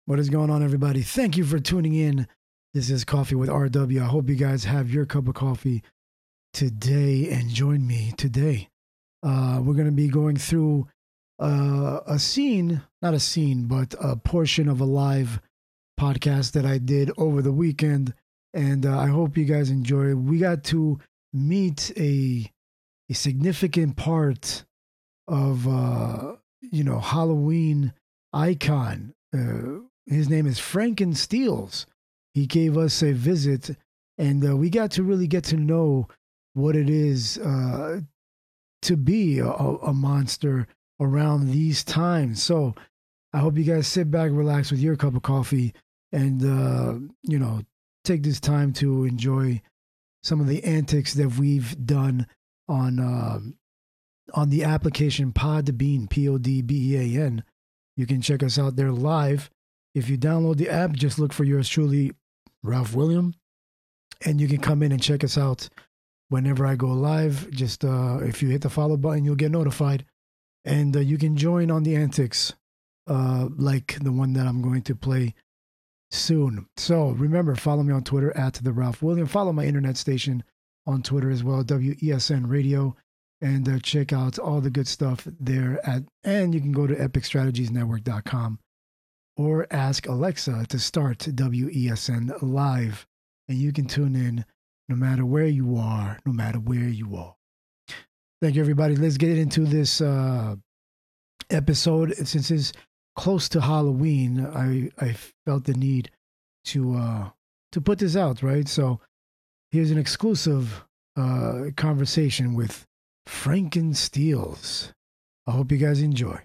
What is going on, everybody? Thank you for tuning in. This is Coffee with RW. I hope you guys have your cup of coffee today and join me today. We're going to be going through a scene, not a scene, but a portion of a live podcast that I did over the weekend. And I hope you guys enjoy it. We got to meet a significant part of, Halloween icon. His name is Frankensteels. He gave us a visit, and we got to really get to know what it is to be a monster around these times. So I hope you guys sit back, relax with your cup of coffee, and, take this time to enjoy some of the antics that we've done on the application Podbean, Podbean. You can check us out there live. If you download the app, just look for yours truly, Ralph William, and you can come in and check us out whenever I go live. Just if you hit the follow button, you'll get notified, and you can join on the antics like the one that I'm going to play soon. So remember, follow me on Twitter at the Ralph William. Follow my internet station on Twitter as well, WESN Radio, and check out all the good stuff there. And you can go to epicstrategiesnetwork.com or ask Alexa to start WESN live, and you can tune in no matter where you are, no matter where you are. Thank you, everybody. Let's get into this episode. Since it's close to Halloween, I felt the need to put this out, right? So here's an exclusive conversation with Frankensteels. I hope you guys enjoy.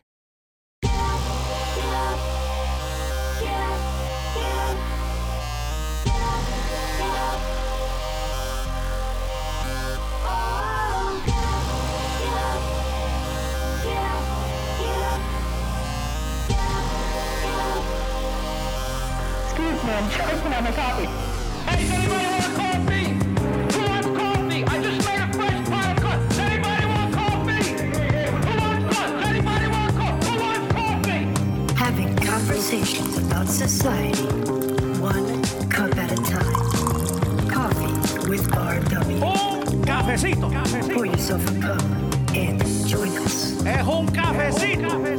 I'm choking on my coffee. Hey, does anybody want coffee? Who wants coffee? I just made a fresh pot of coffee. Anybody want coffee? Who wants coffee? Anybody want coffee? Who wants coffee? Having conversations about society, one cup at a time. Coffee with RW. Un cafecito. Pour yourself a cup and join us. Es un cafecito.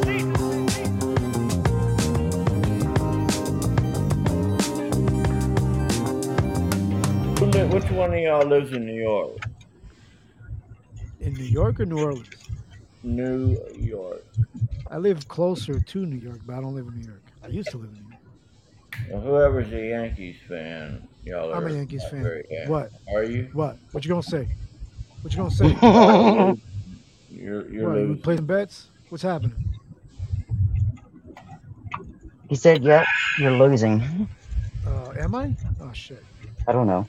Which one of y'all lives in New York? In New York or New Orleans? New York. I live closer to New York, but I don't live in New York. I used to live in New York. Well, whoever's a Yankees fan, y'all are. I'm a Yankees fan. What? Are you? What? What you gonna say? What you gonna say? You're What, you losing. play some bets? What's happening? He said, yep, you're losing. Am I? Oh, shit. I don't know.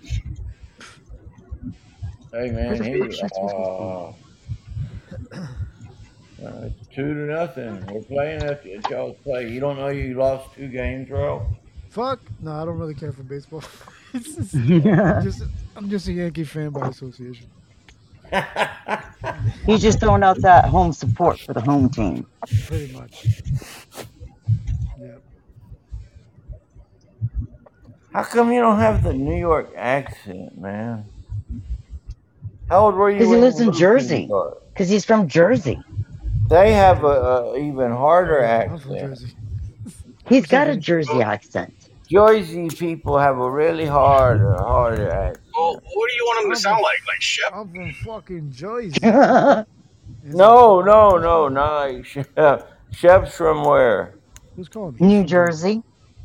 Hey man, it's 2-0. We're playing at y'all's play. You don't know you lost 2 games, bro? Fuck. No, I don't really care for baseball. I'm just a Yankee fan by association. He's just throwing out that home support for the home team. Pretty much. Yeah. How come you don't have the New York accent, man? How old were you? Because he when lives you in moved to Jersey. New York? Because he's from Jersey. They have a even harder I'm from accent. Jersey. He's got a Jersey accent. Jersey people have a really harder accent. Well, what do you want him to sound like? Like Shep? I'm from fucking Jersey. No, not like Shep. Shep's from where? Who's calling me? New Jersey.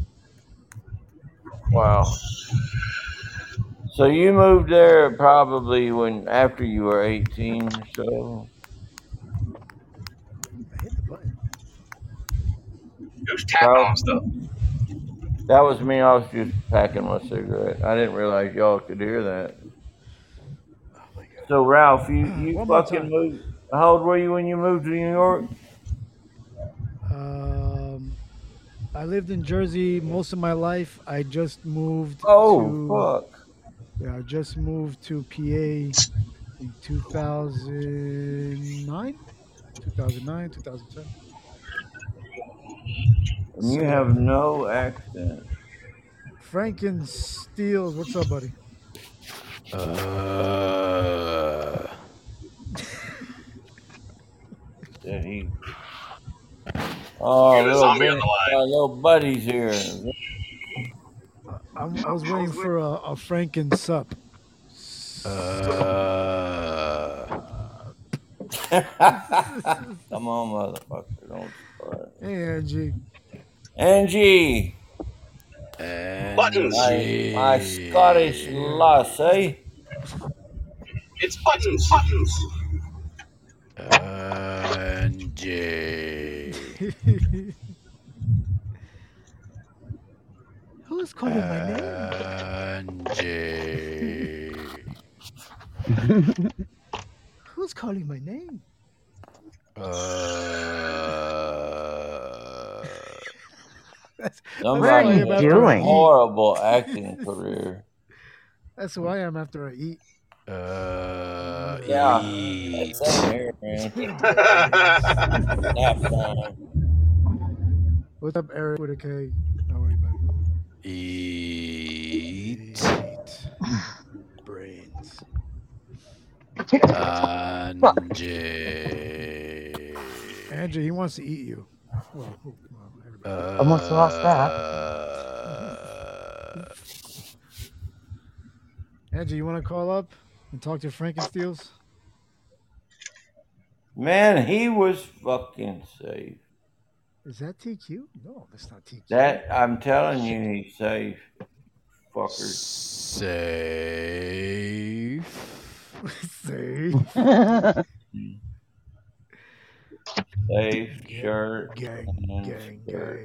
Wow. So you moved there probably after you were 18 or so. I hit the button. Who's tapping on stuff? That was me. I was just packing my cigarette. I didn't realize y'all could hear that. Oh my God. So Ralph, you One more fucking time. moved. How old were you when you moved to New York? I lived in Jersey most of my life. I just moved Oh, fuck. Yeah, I just moved to PA in 2009, 2010. And you have no accent. Franken Steels, what's up, buddy? That he. Oh, You got a little zombie on buddy, the line. little buddy's here. I was waiting for a Franken sup. Come on, motherfucker. Don't start. Hey, Angie. Angie, Buttons. my Scottish lass, eh? It's buttons. Buttons. Angie. Who's calling my name? Angie. Who's calling my name? What are Somebody you has doing? a horrible acting career. That's who I am after I eat. Yeah, Eat. same here, man. Nap time. What's up, Eric with a K? How are you, buddy? Eat. Brains. Angie. Andrew, he wants to eat you. Well, everybody. Almost lost that. Andrew, you want to call up and talk to Frankensteels? Man, he was fucking safe. Is that TQ? No, that's not TQ. That I'm telling you, he's safe. Fuckers. Safe. Say. Safe shirt. Gang, and gang, skirt.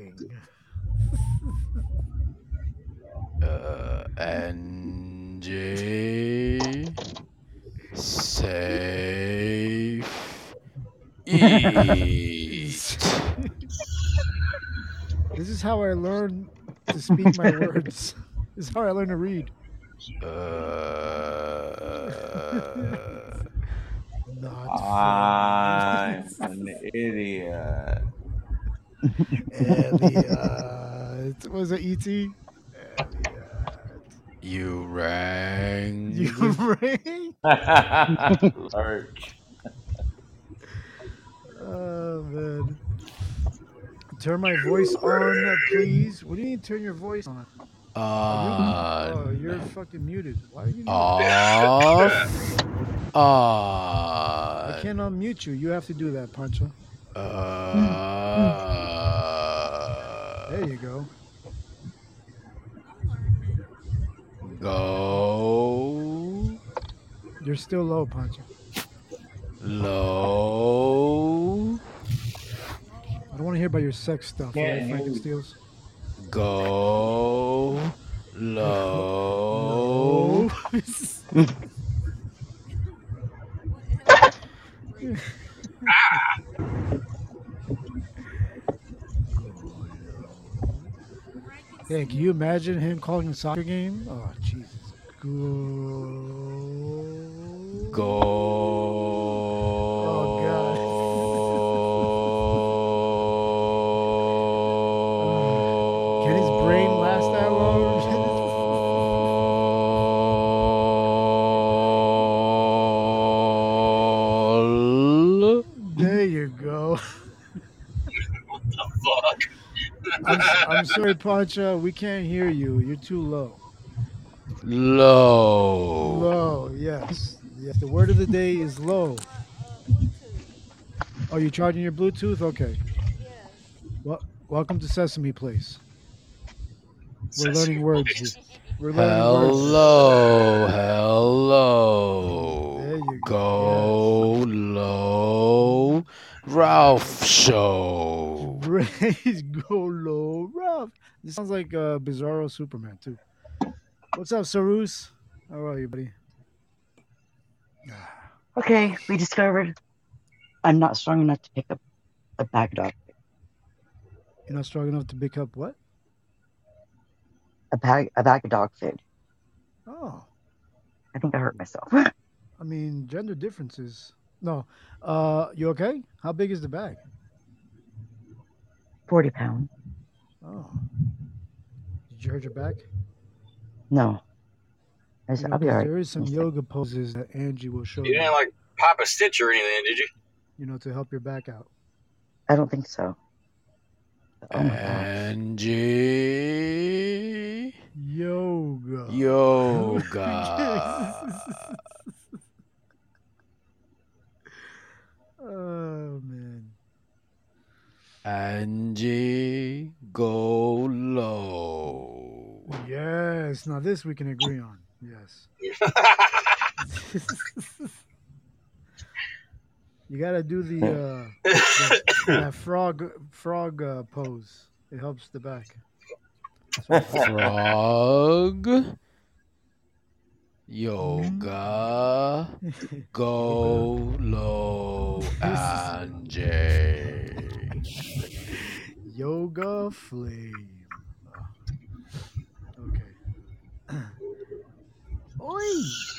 Angie. Safe. Eat. This is how I learn to speak my words. This is how I learn to read. Not I'm an idiot. Elliot. What was it, E.T.? You rang. You ring? Lurch. Oh, man. Turn my voice on, please. What do you mean turn your voice on? Oh, you're fucking muted. Why are you muted? Off. I can't unmute you. You have to do that, Pancho. There you go. Go. You're still low, Pancho. Low. I don't want to hear about your sex stuff, Can't right, hear you. Frankensteels? Go. Low. Hey, can you imagine him calling a soccer game? Oh, Jesus. Go. Go. Oh, God. Can his brain last that long? There you go. What the fuck? I'm sorry, Pancho. We can't hear you. You're too low. Low. Low, yes. Yes, the word of the day is low. Oh, you're charging your Bluetooth? Okay. Well, welcome to Sesame Place. We're learning words. We're learning words. Hello. Hello. There you Go low. Ralph Show. Praise go low, Ralph. This sounds like Bizarro Superman too. What's up, Sarus? How are you, buddy? Okay, we discovered I'm not strong enough to pick up a bag dog. You're not strong enough to pick up what? A bag of dog food. Oh, I think I hurt myself. I mean, gender differences. No. You okay? How big is the bag? 40 pounds. Oh. Did you hurt your back? No. I said, I'll be all right. There is some yoga poses that Angie will show You you, didn't like pop a stitch or anything, did you? to help your back out. I don't think so. Oh my gosh. Angie. Yoga. Yoga. Oh, man. Angie, go low. Yes. Now, this we can agree on. Yes. You got to do that frog pose. It helps the back. Frog. Yoga. Go low, Angie. Yoga flame. Okay. Oi!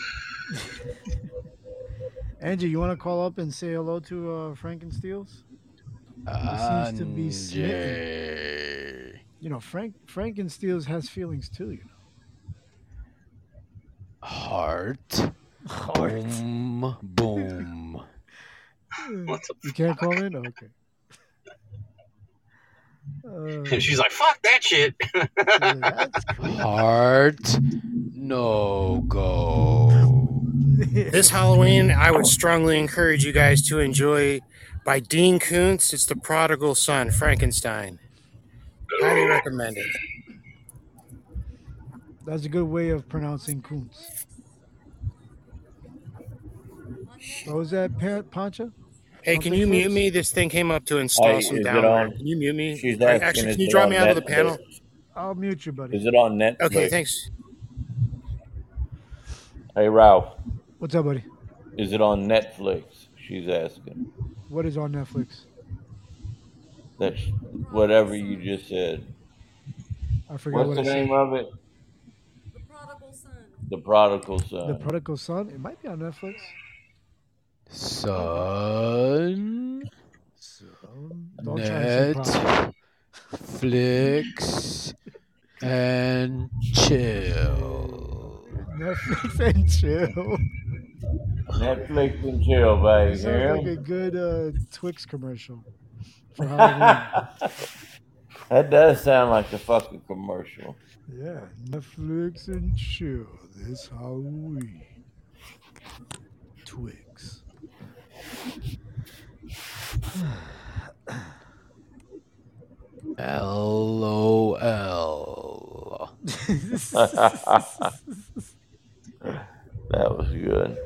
Angie, you want to call up and say hello to Frankensteels? He seems to be smitten. Frankensteels has feelings too, Heart. Boom, boom. You can't call in? Okay. She's like, fuck that shit. Heart. No go. This Halloween, I would strongly encourage you guys to enjoy by Dean Koontz. It's The Prodigal Son, Frankenstein. Highly recommend it. That's a good way of pronouncing Kuntz. What was that, Pancha? Hey, can you mute me? This thing came up to install some is it downware. on? Can you mute me? She's asking, Actually, is can you it draw on me out of the Netflix? panel? I'll mute you, buddy. Is it on Netflix? Okay, thanks. Hey, Ralph. What's up, buddy? Is it on Netflix? She's asking. What is on Netflix? Whatever you just said. I forgot What's what the I name said. of it? The Prodigal Son. The Prodigal Son? It might be on Netflix. Son. Don't try and say proper. Netflix and chill. Netflix and chill. Netflix and chill, baby. It sounds like a good Twix commercial for Halloween. That does sound like a fucking commercial. Yeah, Netflix and chill this Halloween. Twix. LOL. That was good.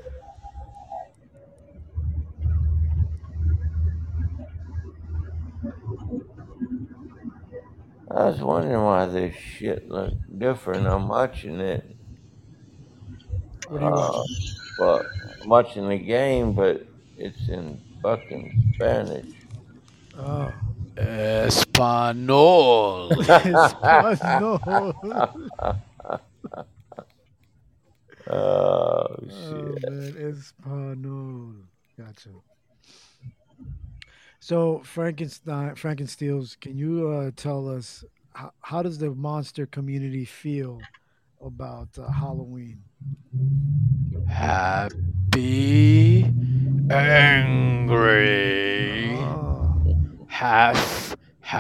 I was wondering why this shit looked different. I'm watching it. What are you watching? But I'm watching the game, but it's in fucking Spanish. Oh. Espanol. Espanol. Oh, Oh, shit. man. Espanol. Gotcha. So, Frankensteels, can you tell us how does the monster community feel about Halloween? Happy, angry, half.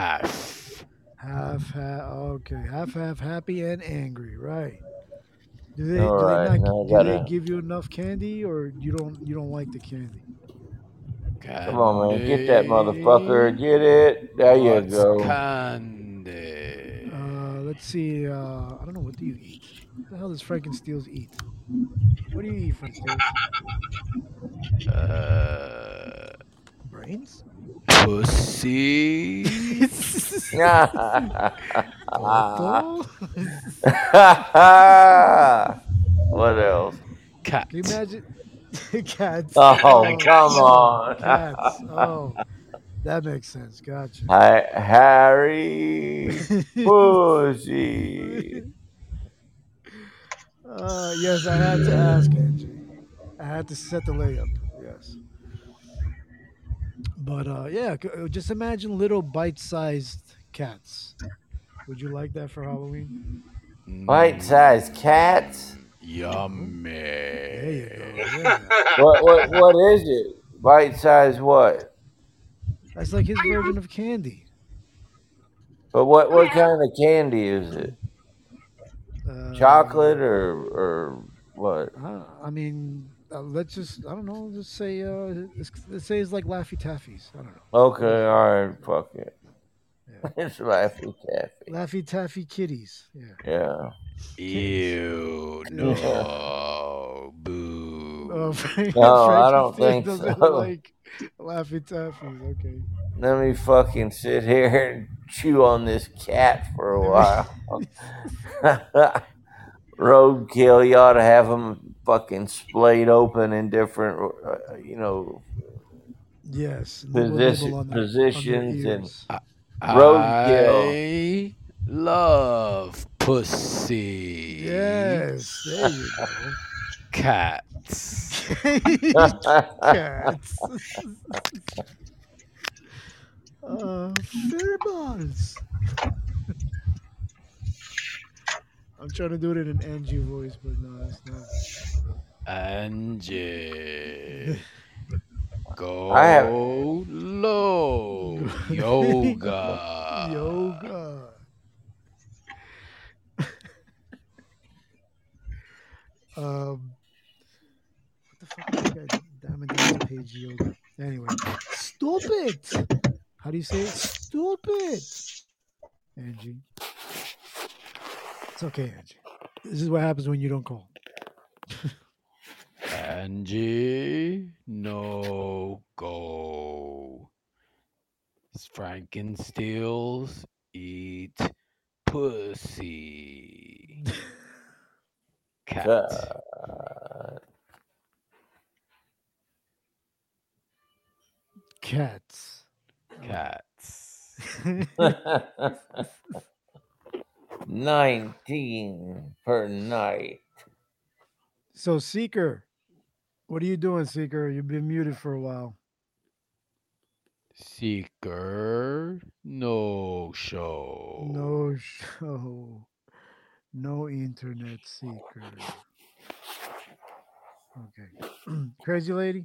Half, okay. Half, happy and angry, right? Do they give you enough candy, or you don't like the candy? Come on, man. Get that motherfucker. Get it. There you go. Candy. Let's see. I don't know. What do you eat? What the hell does Frankensteels eat? What do you eat, Frankensteels? Brains? Pussy. What else? Cat. Can you imagine? Cats. Oh, come on. Cats. Oh, that makes sense. Gotcha. Harry Pussy. Yes, I had to ask, Angie. I had to set the layup. Yes. But yeah, just imagine little bite-sized cats. Would you like that for Halloween? Bite-sized cats? Yummy. There you go. Yeah. What is it? Bite-sized what? That's like his version of candy. But what kind of candy is it? Chocolate or what? I mean, let's just, I don't know, let's say it's like Laffy Taffies. I don't know. Okay, all right, fuck it. Yeah. It's Laffy Taffy. Laffy Taffy kitties. Yeah. Yeah. Ew, no, boo. Oh, Frank, No, I Frankie don't Steel think doesn't so. like Laffy Taffies. Okay. Let me fucking sit here and chew on this cat for a while. Roadkill, you ought to have them fucking splayed open in different, Yes. Nibble on their positions and ears. roadkill. I love pussy. Yes. There you go. Cats. Cats. Pheromones. I'm trying to do it in an Angie voice, but no, that's not. Angie. Go I have- low. Yoga. Yoga. What the fuck is that guy? Diamond Dance Page Yoga. Anyway, stupid. How do you say it? Stupid. Angie. It's okay, Angie. This is what happens when you don't call. Angie, no go. Frankensteels eat pussy. Cat. Cats. Cats. 19 per night. So, Seeker, what are you doing, Seeker? You've been muted for a while. Seeker, no show. No show. No internet, Seeker. Okay. Crazy lady?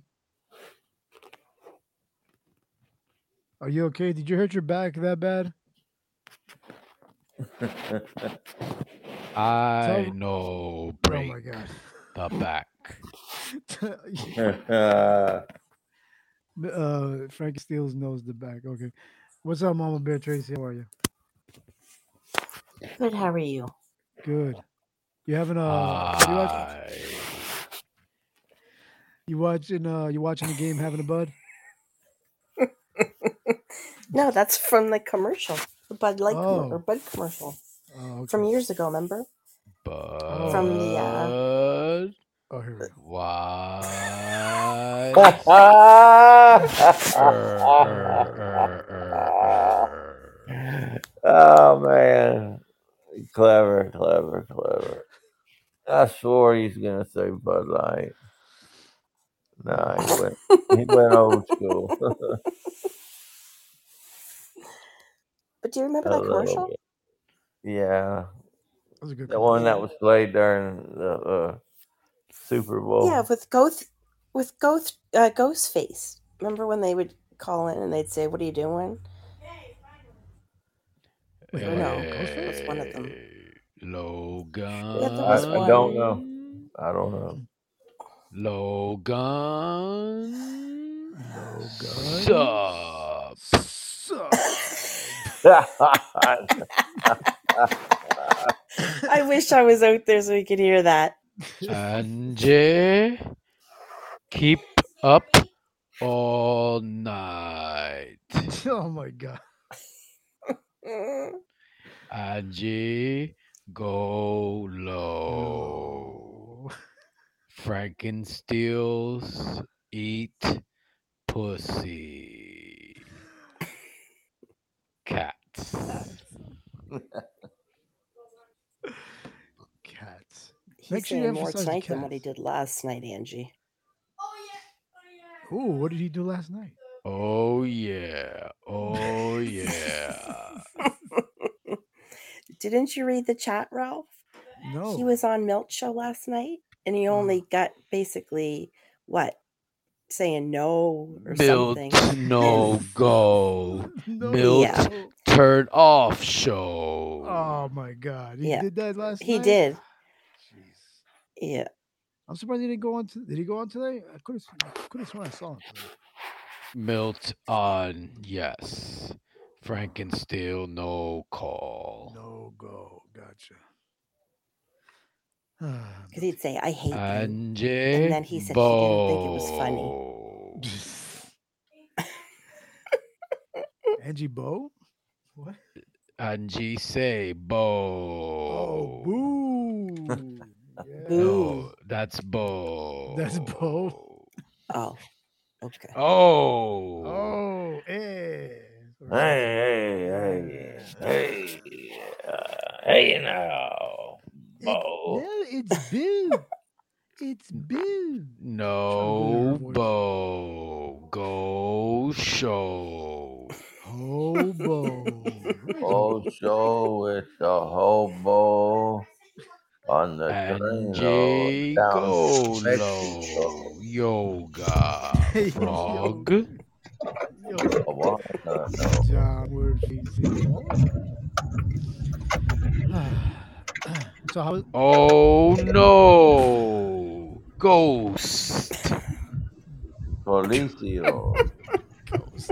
Are you okay? Did you hurt your back that bad? I know break Oh my god. the back. Frankie Steels knows the back. Okay. What's up, Mama Bear Tracy? How are you? Good. How are you? Good. You having a you watching the game having a bud? No, that's from the commercial, the Bud Light or Oh. Bud commercial Okay. from years ago. Remember? But From the Oh, here we go. why? Oh man, clever. I swore he's gonna say Bud Light. Nah, he went old school. But do you remember A that little commercial? bit. Yeah, That was a good the one commercial. that was played during the Super Bowl. Yeah, with Ghostface. Remember when they would call in and they'd say, "What are you doing?" Wait, Or no, Ghostface? it was one of them. Logan. Yeah, there was I one. don't know. Logan. Logan. Sup. I wish I was out there so we could hear that. Angie, keep up all night. Oh my god. Angie, go low. Frankensteels eat pussy. Cats. Cats. He's Make sure you saying more emphasize tonight than what he cats. did last night, Angie. Ooh, what did he do last night? Oh yeah. Oh yeah. Didn't you read the chat, Ralph? No. He was on Milt Show last night, and he only got basically what? Saying no or Milt something. no go. No. Milt Yeah. turn off show. Oh my God. He Yeah. did that last night? He did. Jeez. Yeah. I'm surprised he didn't go on. Did he go on today? I could have sworn I saw him today. Milt on yes. Frankensteel no call. No go. Gotcha. Because he'd say, I hate you. Angie And then he said he didn't think it was funny. Angie Bo? What? Angie say Bo. Oh, boo. Yeah. No, that's Bo. That's Bo. Oh, okay. Oh. Oh, hey. Hey now. Bo. No, it's Boo. It's Boo. No, Bo. Go show. Hobo. Go show with the hobo on the Angie train go down low. Yoga frog. John word So how? Oh no, ghost. Policio. Ghost.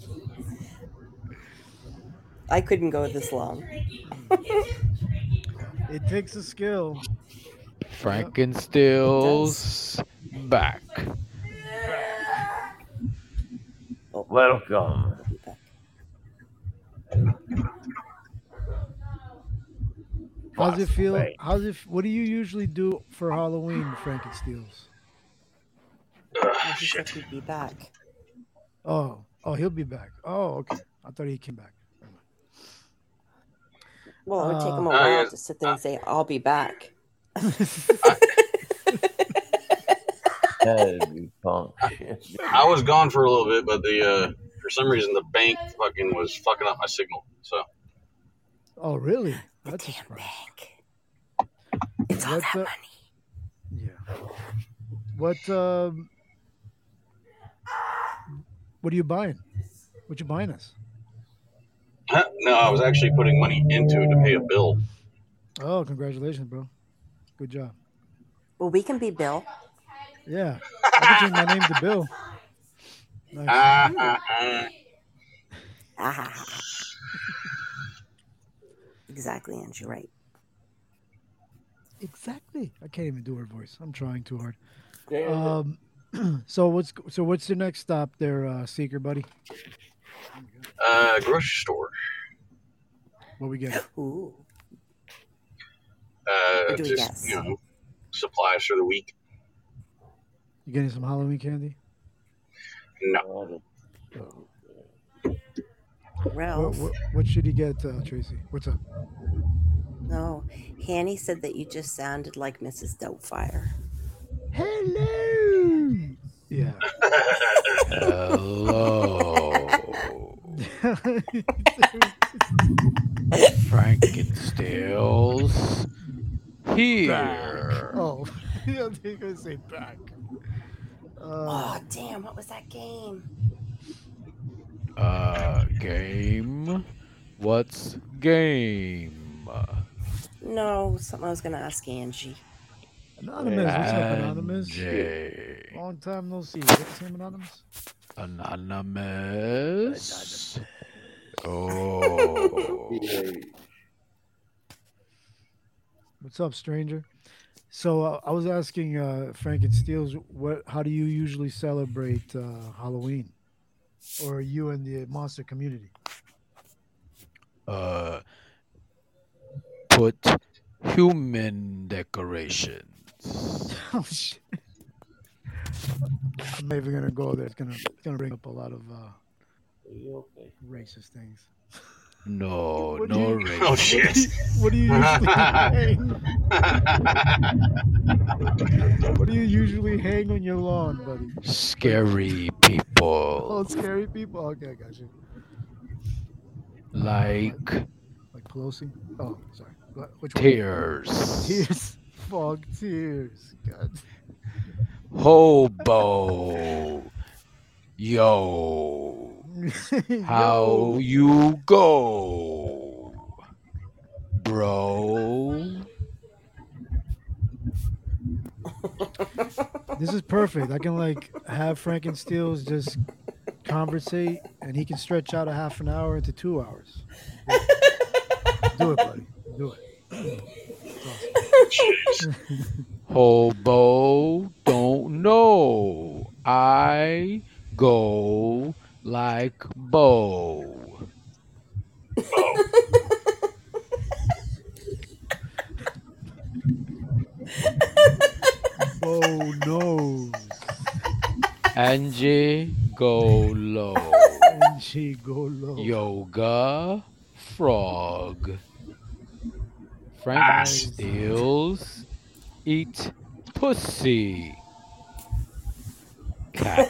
I couldn't go this long. It takes a skill. Frankensteel's back. Welcome. How's it feel? What do you usually do for Halloween, Frankensteels? He said he'd be back. Oh, he'll be back. Oh, okay. I thought he came back. Well, it would take him a while to sit there and say, I'll be back. I was gone for a little bit, but for some reason the bank was fucking up my signal. So. Oh, really? That's a surprise. It's all that money. Yeah. What are you buying? What you buying us? No, I was actually putting money into it to pay a bill. Oh, congratulations, bro. Good job. Well, we can be Bill. Yeah. I can change my name to Bill. Nice. Exactly, Angie, right. Exactly. I can't even do her voice. I'm trying too hard. So what's the next stop there, Seeker buddy? Grocery store. What we get? Ooh. Just supplies for the week. You getting some Halloween candy? No. Ralph. What should he get, Tracy? What's up? No, Hanny said that you just sounded like Mrs. Doubtfire. Hello. Yeah. Hello. Frankensteel's here. Back. Oh, yeah, they're gonna say back. Oh, damn! What was that game? Game. What's game? No, something I was gonna ask Angie. Anonymous, what's up, Anonymous? Angie. Long time no see. What's your name, Anonymous? Anonymous. Oh. What's up, stranger? So I was asking Frankensteels, how do you usually celebrate Halloween, or you and the monster community? Put human decorations. Oh shit! I'm not even gonna go there. It's gonna bring up a lot of racist things. No, What no do you- racist. Oh shit. What do you usually hang? What do you usually hang on your lawn, buddy? Scary Oh, people. scary people. Okay, I got you. Like Pelosi. Oh, sorry. Which one? Tears. Tears. Fog tears. God. Hobo. Yo. How Yo. you go, bro? This is perfect. I can like have Frankensteels just conversate, and he can stretch out a half an hour into 2 hours. Do it, buddy. Do it. It's awesome. Hobo don't know. I go like Bo. Bo knows. Angie go low. And she go low. Yoga frog. Frankensteels eat pussy. Cat.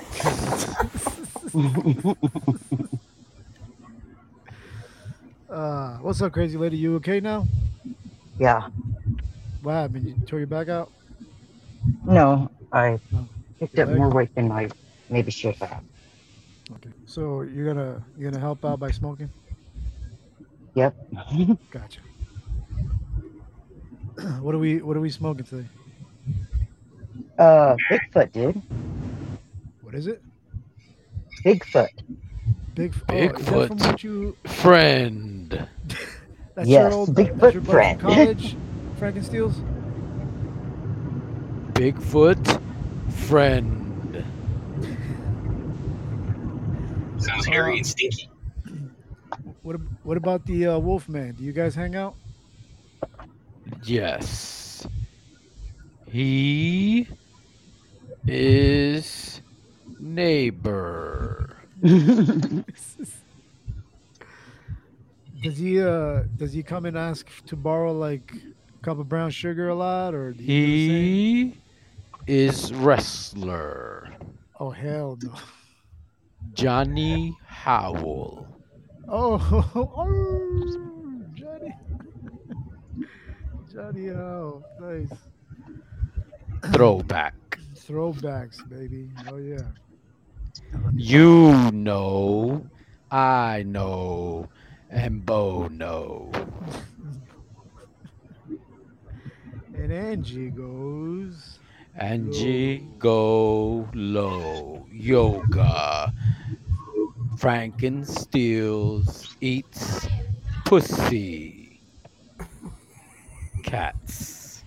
What's up, crazy lady? You okay now? Yeah. What happened? You tore your back out? No, I No. picked Your up leg? more weight than I maybe should have. Okay. So you're gonna help out by smoking? Yep. Gotcha. What are we smoking today? Bigfoot, dude. What is it? Bigfoot. Is that from Bigfoot what you? friend. That's Yes, your old Bigfoot that's your buddy friend. from college, Frankensteels. Bigfoot friend. Sounds hairy and stinky. What about the Wolfman? Do you guys hang out? Yes. He is neighbor. Does he come and ask to borrow like a cup of brown sugar a lot, or do you do the same? He is wrestler. Oh hell no! Johnny Howell. Oh, Johnny, Johnny, oh nice Throwback. throwbacks, baby. Oh yeah. You know, I know, and Bo know. And Angie goes. Angie go low. Yoga. Frankensteels eats pussy. Cats.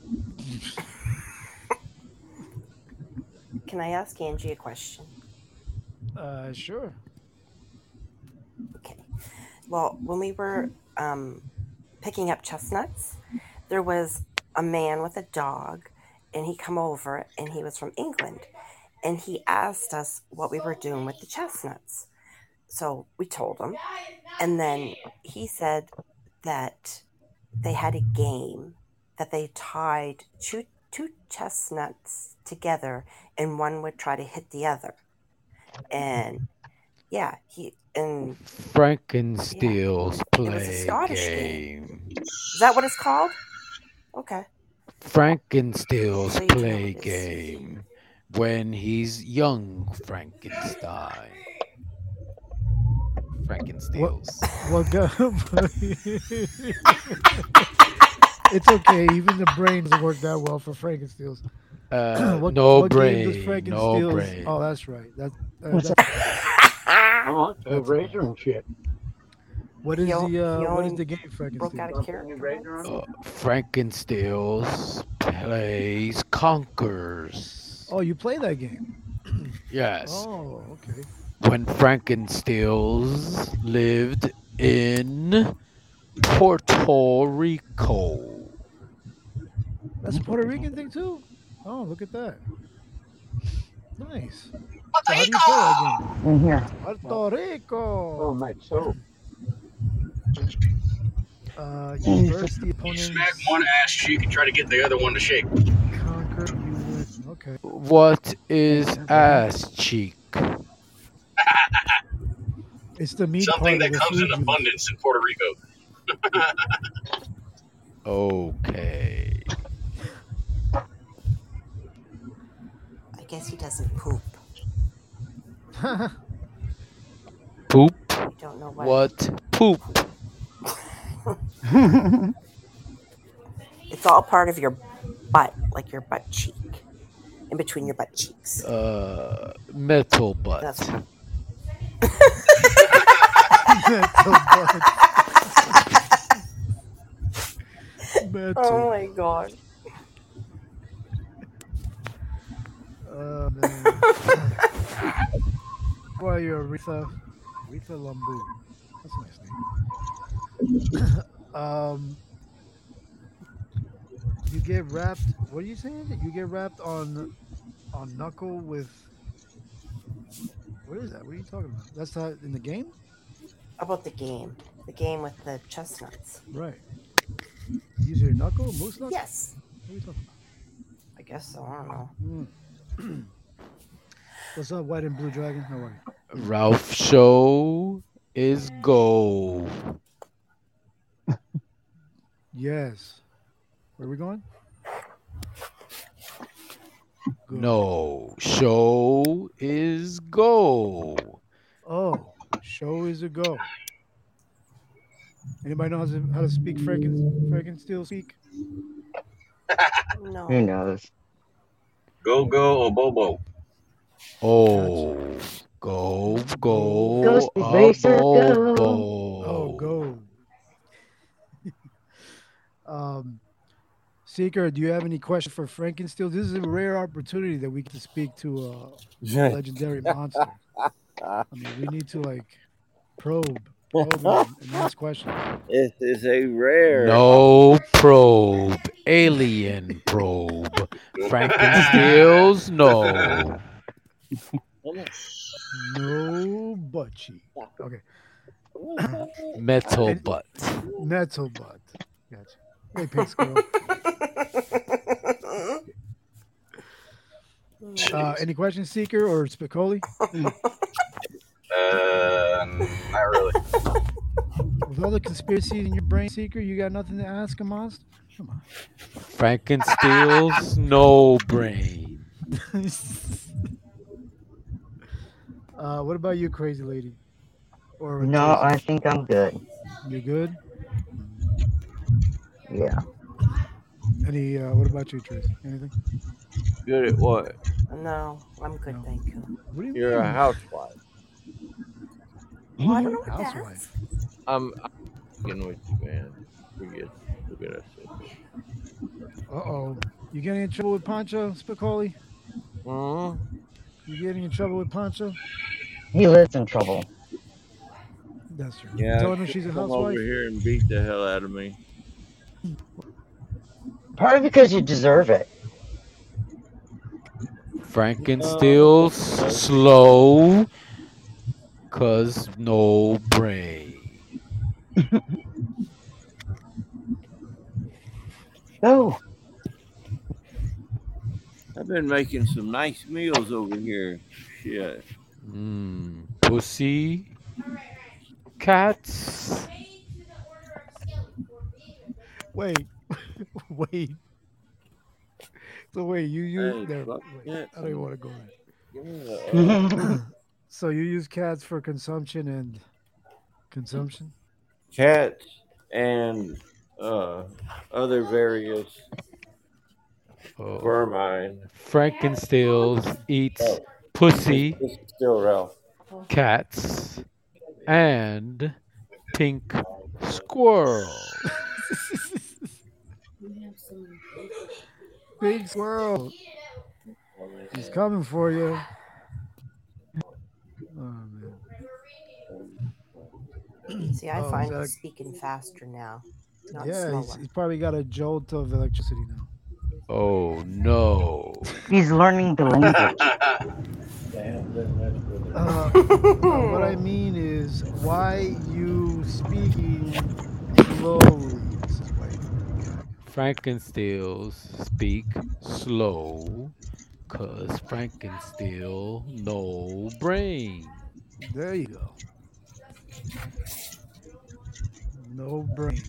Can I ask Angie a question? Sure. Okay. Well, when we were picking up chestnuts, there was a man with a dog, and he come over, and he was from England, and he asked us what we were doing with the chestnuts. So we told him, and then he said that they had a game that they tied two chestnuts together, and one would try to hit the other. And yeah, Frankensteels it was a play Scottish game. Is that what it's called? Okay. Frankensteels So you know play what it is. game when he's young Frankenstein. Frankensteels. What go? It's okay. Even the brain doesn't work that well for Frankensteels. No what game does brain. No Frankensteels? brain. Oh, that's right. What's That's I want the That's razor and shit. what is He what is only the game broke out Frankensteels? of character. Frankensteels plays Conquers. Oh, you play that game? Yes. Oh, okay. When Frankensteels lived in Puerto Rico. That's a Puerto Rican thing too. Oh, look at that. Nice. So how do you play that game? in here? Puerto Rico. Oh, my soul. You first the You opponents smack one ass cheek and try to get the other one to shake. conquer. You win. Okay. What is ass cheek? It's the meat Something part that of the comes in food. abundance in Puerto Rico. Okay. I guess he doesn't poop. Poop? I don't know why. What poop? It's all part of your butt, like your butt cheek, in between your butt cheeks. Metal butt. That's Metal butt. Metal. Oh my god. Oh man. Why are you Aretha? Aretha Lambu. That's a nice name. You get wrapped. What are you saying? You get wrapped on knuckle with. What is that? What are you talking about? That's not in the game. About the game with the chestnuts. Right. Use your knuckle, moose knuckle. Yes. What are you talking I guess so. I don't know. about? What's up, White and Blue Dragon? How are you? Ralph show is go. Yes. Where are we going? Good. No, show is go. Oh, show is a go. Anybody know how to speak Frankensteel speak? No. Who knows? Go, or Bobo. Oh, go, Ghost a Racer, bobo. go. Oh, go. Seeker, do you have any questions for Frankensteel? This is a rare opportunity that we get to speak to a legendary monster. I mean, we need to like probe and ask questions. It is a rare. No probe, alien probe. Frankensteel's no. No butt cheek. Okay. Metal butt. Metal butt. Gotcha. Hey, pig squirrel. Any questions, Seeker or Spicoli? Not really. With all the conspiracies in your brain, Seeker, you got nothing to ask him, Oz? Come on. Frankensteel's no brain. What about you, crazy lady? Or No, I think I'm good. You're good? Yeah. Any? What about you, Trace? Anything? Good at what? No, I'm good, thank you. What do you You're mean? a housewife. Well, I don't know what to Housewife. ask. I'm getting with you, man. We're good. Uh-oh. You getting in trouble with Pancho, Spicoli? Mm-hmm. You getting in trouble with Pancho? He lives in trouble. That's true. Yeah, Telling her she's a come housewife? over here and beat the hell out of me. Probably because you deserve it. Frankensteel's slow, 'cause no brain. Oh. I've been making some nice meals over here. Shit. Pussy, cats. Wait. Wait. So wait, you use Hey, there. fuck Wait, that. I don't even want to go there. Give me the, So you use cats for consumption and consumption? cats and other various vermine. Frankensteel's eats pussy, It's still Ralph. cats, and pink squirrel. Big squirrel. He's coming for you. Oh, man. See, I Oh, find is that- he's speaking faster now. Not Yeah, slower. he's probably got a jolt of electricity now. Oh no. He's learning the language. What I mean is, why you speaking slowly? Frankensteel's speak slow, 'cause Frankensteel no brain. There you go. No brain.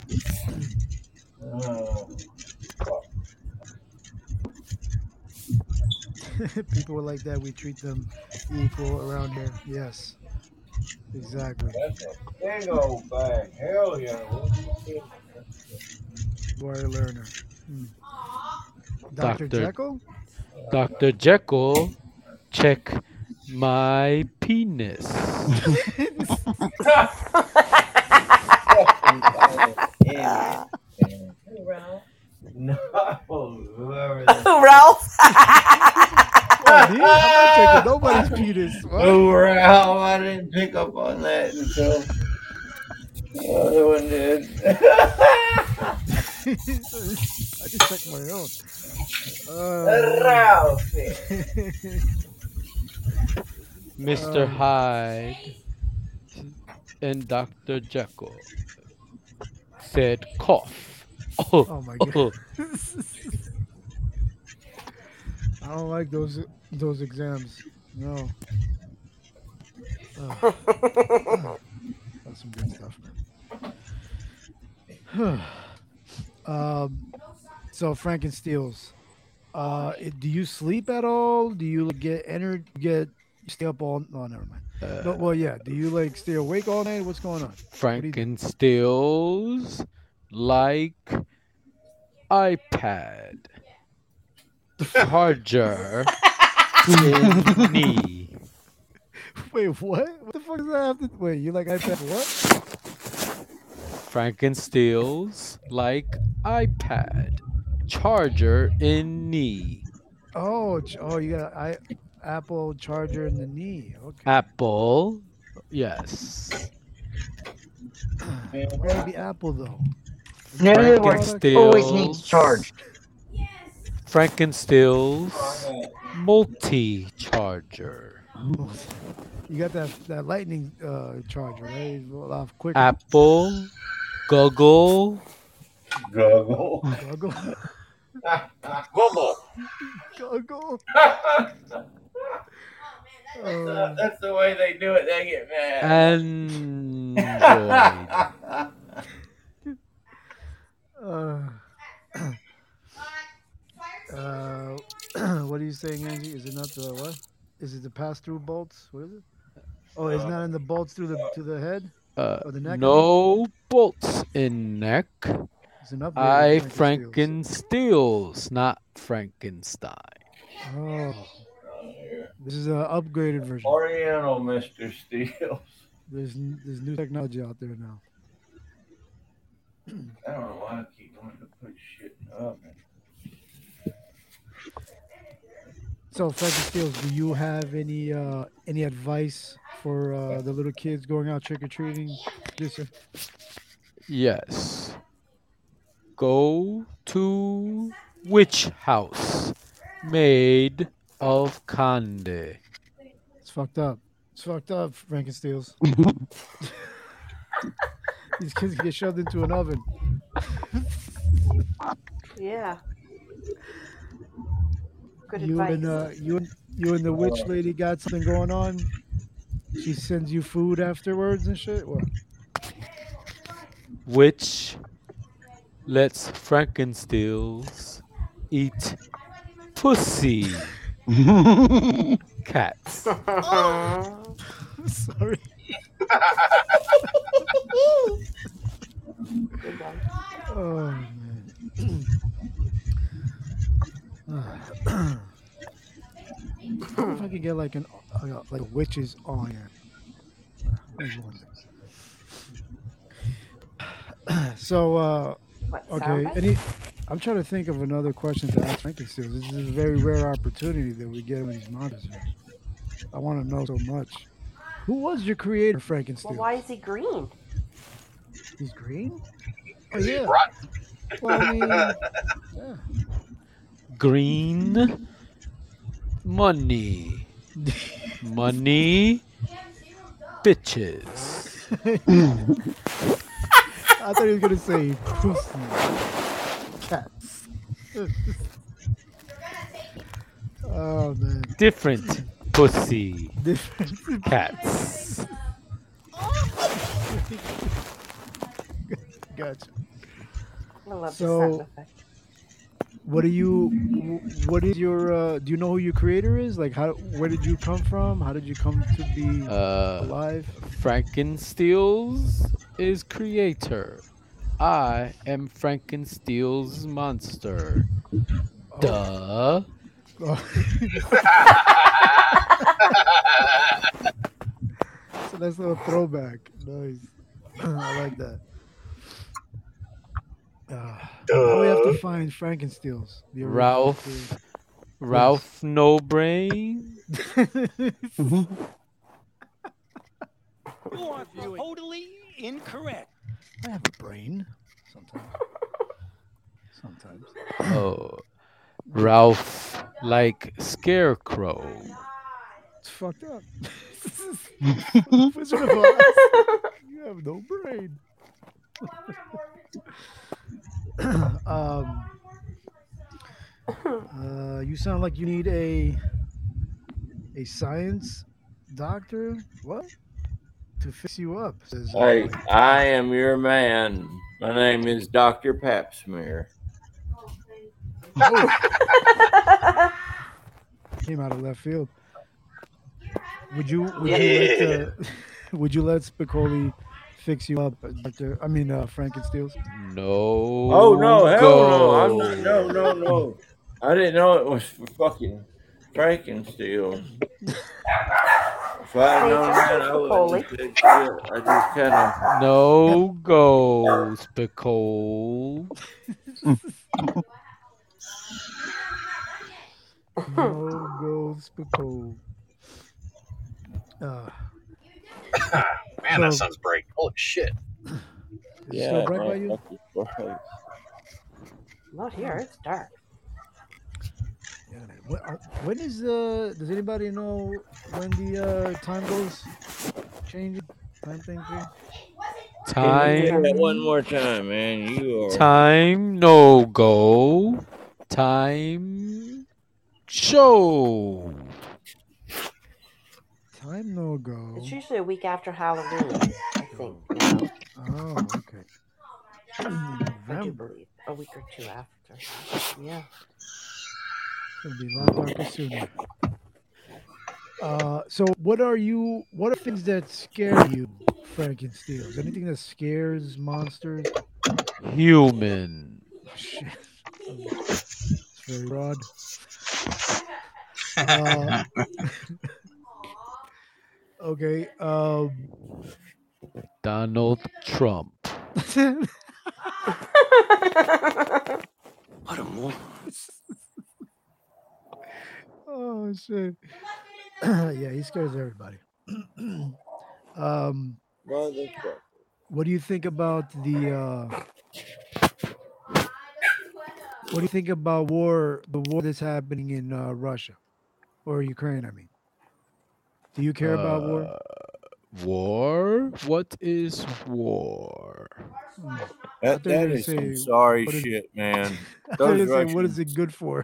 People like that, we treat them equal around here. Yes, exactly. That's a big old bag. Hell yeah. Boy learner. Dr. Dr. Jekyll? Dr. Jekyll, check my penis. No, whoever that. Ralph. I'm not checking nobody's penis. What? Oh, Ralph, I didn't pick up on that until the other one did. I just checked my own. Ralph. Mr. Hyde and Dr. Jekyll said cough. Oh my god. I don't like those exams. No. That's some good stuff. So Frankensteels. Do you sleep at all? Do you get energy? Stay up all? No, never mind. No, well, yeah. Do you like stay awake all night? What's going on? Frankensteels like iPad charger in knee. Wait, what? What the fuck does that have to? Wait, you like iPad? What? Frankensteels like iPad charger in knee. Oh, you got Apple charger in the knee. Okay. Apple, yes. Maybe Apple though. In other words, always needs charged. Frankensteels multi-charger. You got that lightning charger, right? A lot quicker. Apple, Google, Guggle. Guggle. Google. Guggle. That's the way they do it. They get mad. Android. What are you saying, Angie? Is it not the what? Is it the pass-through bolts? What is it? Oh, it's not in the bolts to the head or the neck. No bolts in neck. It's an upgrade. Frankensteels, not Frankenstein. Oh, this is an upgraded version. Oriental Mr. Steele. There's new technology out there now. I don't know why I keep wanting to put shit up. So, Frankensteels, do you have any advice for the little kids going out trick or treating? Yes. Go to witch house made of candy. It's fucked up. It's fucked up, Frankensteels. These kids get shoved into an oven. Yeah. Good You advice. and you and the witch lady got something going on. She sends you food afterwards and shit. What? Which lets Frankensteels eat pussy. Cats. Sorry. Good one. Oh man. I wonder if I could get like a witch's on here. So What, okay. sound I'm trying to think of another question to ask Frankensteels. This is a very rare opportunity that we get with these monsters here. I want to know so much. Who was your creator, Frankensteels? Well, why is he green? He's green? Oh, He's yeah. rotten. Well, I mean, yeah. Green money. Money bitches. I thought he was going to say pussy. Cats. Oh, man. Different pussy. Different Cats. gotcha. I love the So, sound effect. what is your? Do you know who your creator is? Like, where did you come from? How did you come to be alive? Frankensteel's is creator. I am Frankensteel's monster. Duh. Oh. So that's a little throwback. Nice. I like that. Now we have to find Frankensteel's. The original creator. Ralph No Brain. You are totally incorrect. I have a brain. Sometimes. Oh, Ralph like Scarecrow. It's fucked up. Wizard of Oz. You have no brain. You sound like you need a science doctor. What? To fix you up. Says, Hey, I am your man. My name is Dr. Pap Smear. Came out of left field. Would you let Spicoli fix you up, Doctor? I mean, Frankensteel's? No. Oh no! Hell no! I'm not, no! I didn't know it was for fucking Frankensteel. If I had known that, I would have said shit. I just kind of no go, Spicole. No go, Spicole. Man, that sun's bright. Holy shit. Yeah, still bright by you? Not here. It's dark. Yeah, man. When is does anybody know when the time goes changing? Time thing change? Time. One more time, man. You are Time no go. Time show. Time no go. It's usually a week after Halloween, I think. Oh, okay. I do believe a week or two after. Yeah. It's gonna be a lot darker sooner. So what are things that scare you, Frankensteel's? Anything that scares monsters? Human. Oh, shit. It's very broad. Okay. Donald Trump. What a moron. Oh shit. Yeah, he scares everybody. What do you think about what do you think about the war that's happening in Russia or Ukraine, I mean? Do you care about war? War? What is war? that is some sorry shit, man. Those Russians, what is it good for?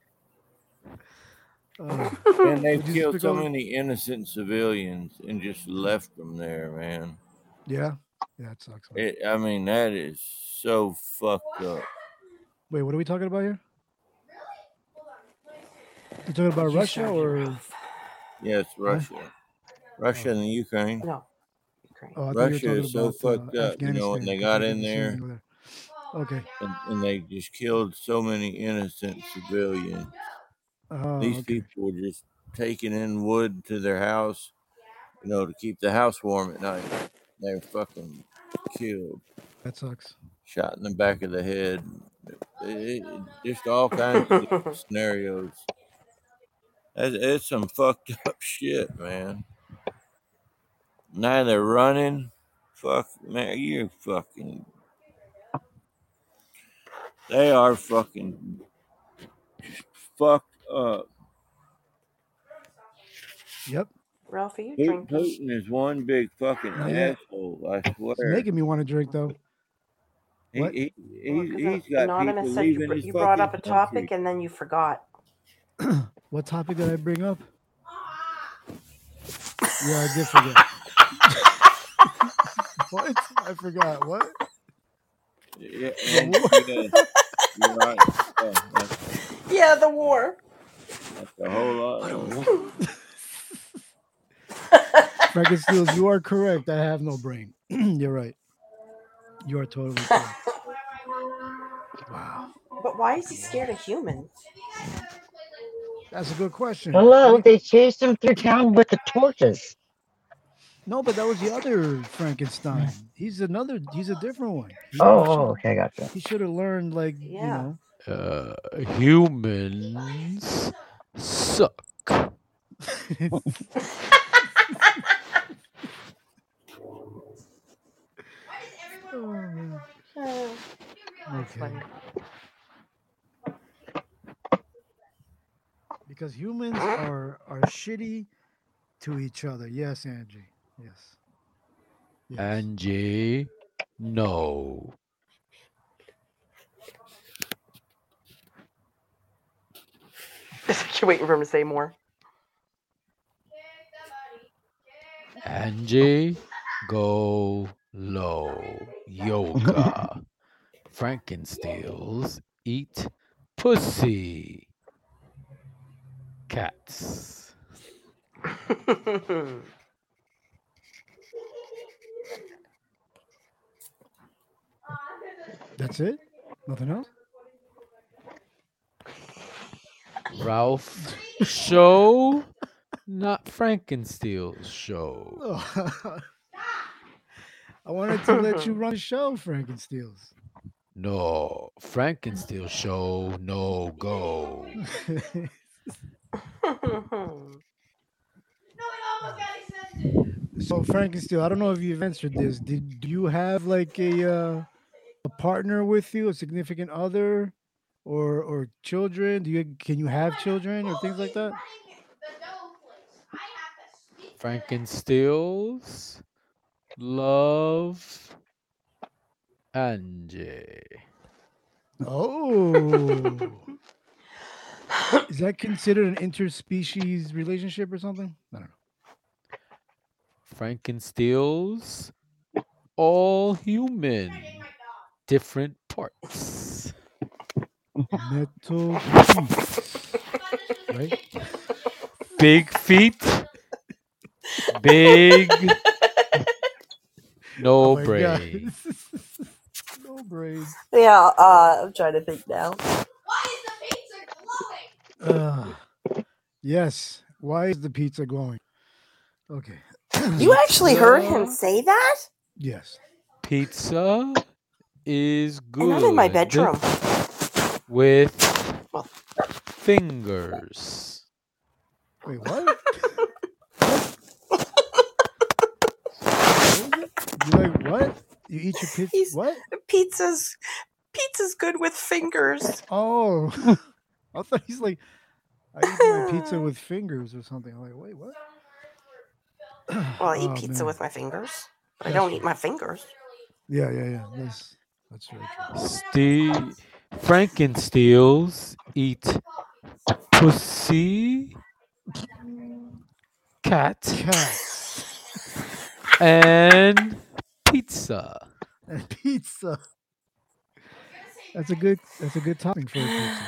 And they've killed so many innocent civilians and just left them there, man. Yeah, it sucks. I mean, that is so fucked up. Wait, what are we talking about here? You talking about Russia or? Yes, Russia. Huh? Russia and the Ukraine. No, Ukraine. Oh, Russia is so fucked up. You know, when they got in there. Okay. And they just killed so many innocent civilians. These people were just taking in wood to their house, you know, to keep the house warm at night. They were fucking killed. That sucks. Shot in the back of the head. Just all kinds of scenarios. It's some fucked up shit, man. Now they're running. Fuck, man, you're fucking. They are fucking fucked up. Yep. Ralph, are you drinking? Putin is one big fucking asshole, I swear. It's making me want to drink, though. He's got Anonymous people said leaving his you brought up a fucking topic country. and then you forgot. What topic did I bring up? Yeah, I did forget. What? I forgot. What? Yeah, and, you're right. Yeah, the war. That's a whole lot. Frankensteels, you are correct. I have no brain. You're right. You are totally correct. Wow. But why is he scared of humans? That's a good question. Hello, they chased him through town with the torches. No, but that was the other Frankenstein. He's a different one. Okay, gotcha. He should have learned, like, you know. Humans suck. Okay. Because humans are shitty to each other. Yes, Angie. Yes. Angie, no. You're waiting for him to say more. Angie, go low. Yoga. Frankensteels eat pussy. Cats. That's it? Nothing else? Ralph show, not Frankensteel's show. I wanted to let you run the show, Frankensteels. No, Frankensteel show, no go. So Frankensteel, I don't know if you've answered this. Do you have like a partner with you, a significant other, or children? Can you have children or things like that? Frankensteels love Angie. Oh. Is that considered an interspecies relationship or something? I don't know. Frankensteels, all human, different parts. Metal feet, right? Big feet, big, no my brain. No brain. Yeah, I'm trying to think now. Yes. Why is the pizza glowing? Okay. You actually heard him say that? Yes. Pizza is good. And I'm in my bedroom. With fingers. Wait, what? You like what? You eat your pizza? What? Pizza's good with fingers. Oh. I thought he's like, I eat my pizza with fingers or something. I'm like, wait, what? Well, I eat pizza with my fingers, but I don't eat my fingers. Yeah. That's very true. Frankensteels eat pussy, cats, and pizza. And pizza. That's a good topping for a pizza.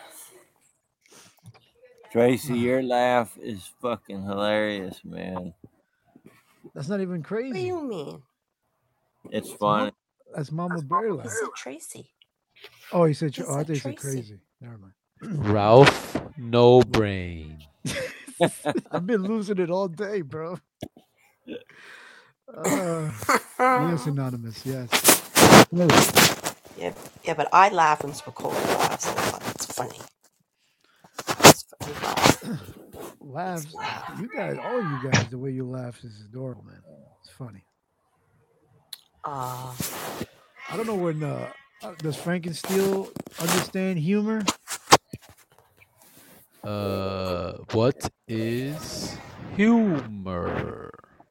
Tracy, your laugh is fucking hilarious, man. That's not even crazy. What do you mean? It's funny. That's Mama Bear He laugh. said Tracy. Oh, he said. He I said think he said Tracy. crazy. Never mind. Ralph, no brain. I've been losing it all day, bro. Yes, anonymous. Yes. Yeah, but I laugh when Spicoli laughs. It's funny. Laughs. You guys, all you guys, the way you laugh is adorable, man. It's funny. I don't know when does Frankensteel understand humor? What is humor?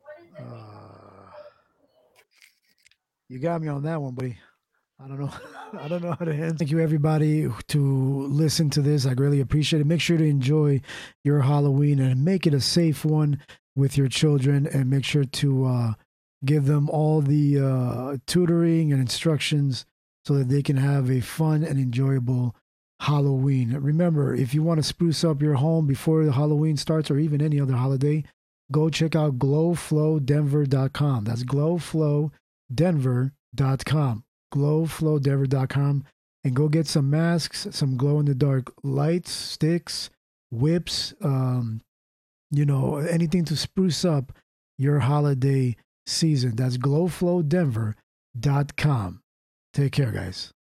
You got me on that one, buddy. I don't know. I don't know how to answer. Thank you, everybody, to listen to this. I greatly appreciate it. Make sure to enjoy your Halloween and make it a safe one with your children, and make sure to give them all the tutoring and instructions so that they can have a fun and enjoyable Halloween. Remember, if you want to spruce up your home before the Halloween starts or even any other holiday, go check out glowflowdenver.com. That's glowflowdenver.com. glowflowdenver.com, and go get some masks, some glow-in-the-dark lights, sticks, whips, anything to spruce up your holiday season. That's glowflowdenver.com. Take care, guys.